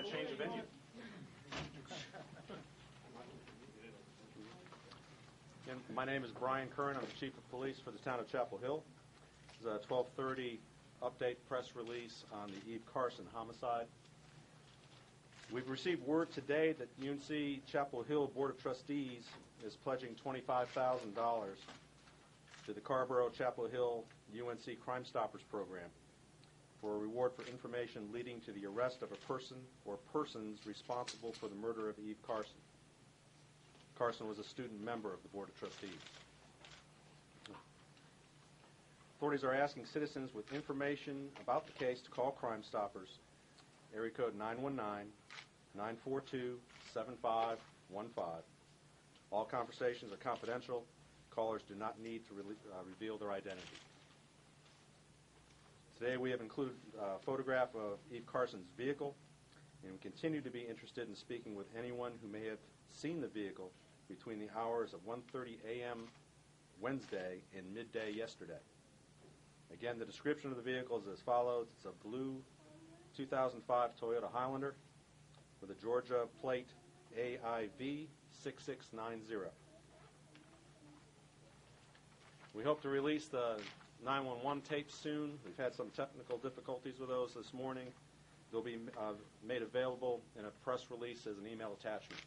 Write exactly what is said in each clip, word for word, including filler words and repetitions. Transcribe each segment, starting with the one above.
change of venue. Again, my name is Brian Curran. I'm the Chief of Police for the town of Chapel Hill. This is a twelve thirty update press release on the Eve Carson homicide. We've received word today that U N C Chapel Hill Board of Trustees is pledging twenty-five thousand dollars to the Carrboro Chapel Hill U N C Crime Stoppers program for a reward for information leading to the arrest of a person or persons responsible for the murder of Eve Carson. Carson was a student member of the Board of Trustees. Authorities are asking citizens with information about the case to call Crime Stoppers, area code nine one nine, nine four two, seven five one five. All conversations are confidential. Callers do not need to re- uh, reveal their identity. Today we have included a photograph of Eve Carson's vehicle, and we continue to be interested in speaking with anyone who may have seen the vehicle between the hours of one thirty a.m. Wednesday and midday yesterday. Again, the description of the vehicle is as follows. It's a blue two thousand five Toyota Highlander with a Georgia plate A I V six six nine zero. We hope to release the nine one one tapes soon. We've had some technical difficulties with those this morning. They'll be uh, made available in a press release as an email attachment.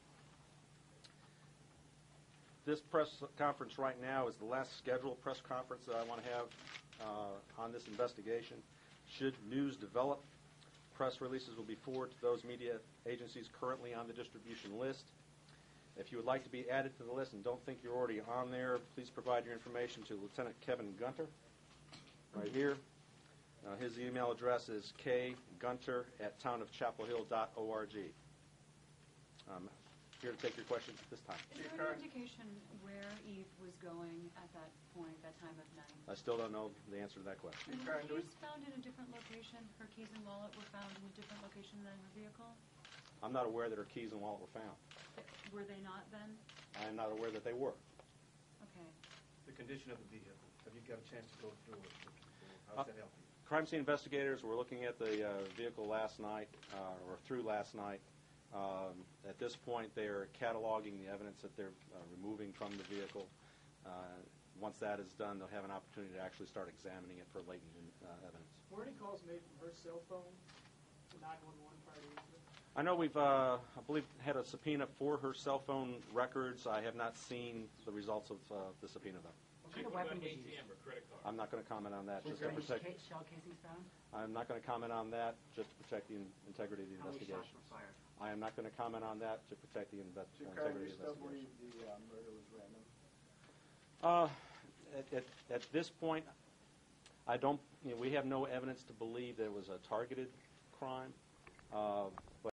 This press conference right now is the last scheduled press conference that I want to have uh, on this investigation. Should news develop, press releases will be forwarded to those media agencies currently on the distribution list. If you would like to be added to the list and don't think you're already on there, please provide your information to Lieutenant Kevin Gunter right here. Uh, his email address is k gunter at town of chapel hill dot org. Um, here to take your questions at this time. Is there any indication where Eve was going at that point, that time of night? I still don't know the answer to that question. And her keys found in a different location? Her keys and wallet were found in a different location than her vehicle? I'm not aware that her keys and wallet were found. Were they not then? I am not aware that they were. Okay. The condition of the vehicle. Have you got a chance to go through it? How's that help you? Crime scene investigators were looking at the uh, vehicle last night, uh, or through last night. Um, at this point, they are cataloging the evidence that they're uh, removing from the vehicle. Uh, once that is done, they'll have an opportunity to actually start examining it for latent uh, evidence. Were any calls made from her cell phone to nine one one prior to incident? I know we've, uh, I believe, had a subpoena for her cell phone records. I have not seen the results of uh, the subpoena, though. What kind of weapon was used? or credit card? I'm not going to comment on that. Was Just to there any protect. ca- shell casings found? I'm not going to comment on that. Just to protect the in- integrity of the How many shots investigation. were fired? I am not going to comment on that to protect the inve- Do you integrity currently of the still investigation. believe the uh, murder was random? Uh, at, at, at this point, I don't. You know, we have no evidence to believe that it was a targeted crime. Uh,